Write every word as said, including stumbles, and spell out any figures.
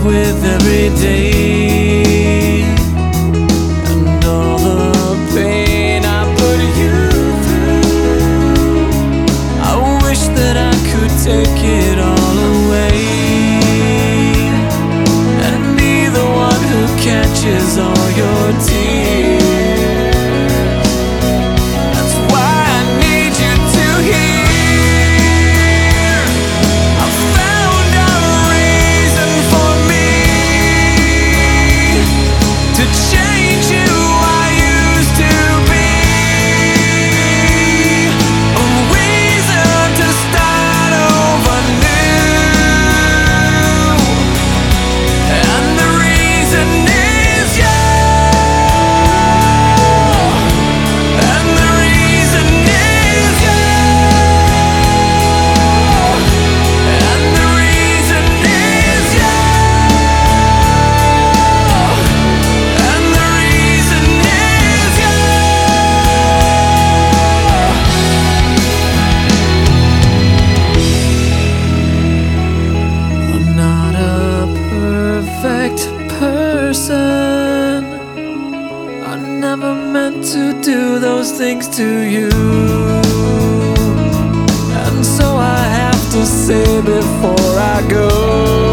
live with every day, and all the pain I put you through. I wish that I could take it all away and be the one who catches all your tears. Person, I never meant to do those things to you, and so I have to say before I go,